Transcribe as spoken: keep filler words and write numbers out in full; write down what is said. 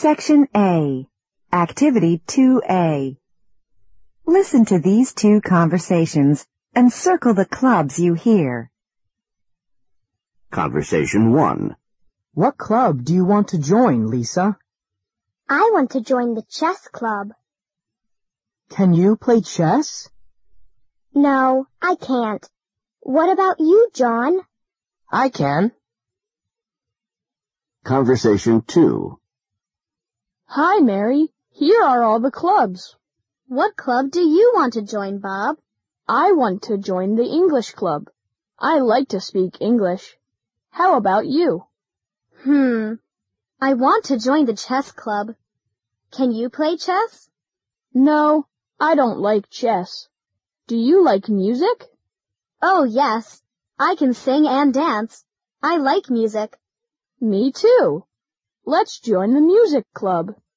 Section A, Activity two A. Listen to these two conversations and circle the clubs you hear. Conversation one. What club do you want to join, Lisa? I want to join the chess club. Can you play chess? No, I can't. What about you, John? I can. Conversation two. Hi, Mary. Here are all the clubs. What club do you want to join, Bob? I want to join the English club. I like to speak English. How about you? Hmm. I want to join the chess club. Can you play chess? No, I don't like chess. Do you like music? Oh, yes. I can sing and dance. I like music. Me too. Let's join the music club.